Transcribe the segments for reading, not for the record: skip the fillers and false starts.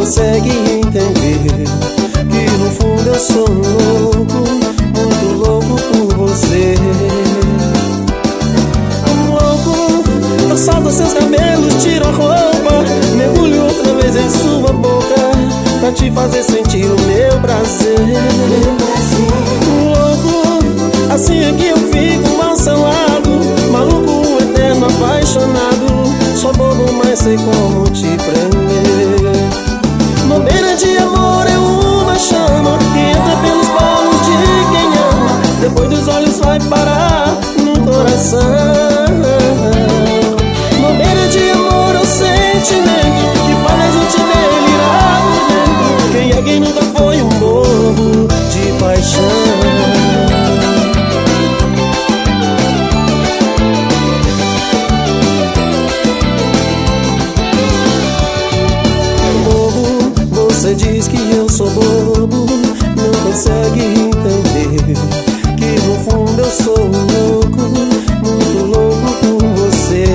consegue entender que no fundo eu sou um louco, muito louco por você. Um louco, eu solto seus cabelos, tiro a roupa, mergulho outra vez em sua boca, pra te fazer sentir o meu prazer. Um louco, assim é que eu fico ao seu lado, maluco, eterno, apaixonado. Sou bobo, mas sei como te prender. Bobeira de amor é uma chama que entra pelos poros de quem ama, depois dos olhos vai parar no coração. Bobeira de amor é um sentimento que faz a gente delirar por dentro. Quem é quem nunca foi um bobo de paixão? Você diz que eu sou bobo, não consegue entender que no fundo eu sou um louco, muito louco por você.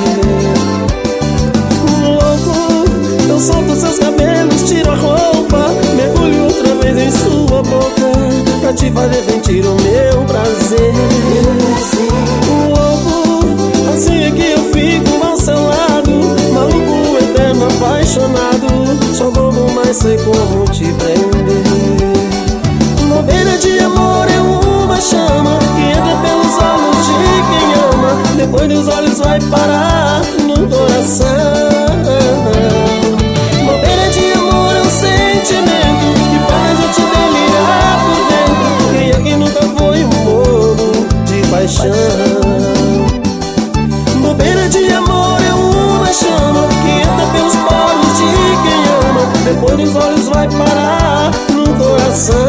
Um louco, eu solto seus cabelos, tiro a roupa, mergulho outra vez em sua boca, pra te fazer sentir o meu prazer. Um louco, assim é que eu fico ao seu lado, maluco, eterno, apaixonado. Sou bobo, mas sei como te prender. Bobeira de amor é uma chama que entra pelos olhos de quem ama, depois dos olhos vai parar no coração. Bobeira de amor é um sentimento que faz a gente delirar por dentro. Quem é que nunca foi um bobo de paixão? Bobeira de amor é uma chama que entra pelos poros de quem ama, depois dos olhos vai parar no coração.